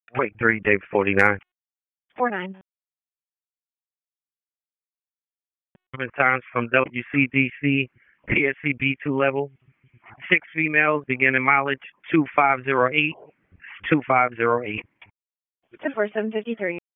Wait, 3, David 49. 49. Times from WCDC, PSC B2 level. 6 females, beginning mileage 2508. 2508. 24753.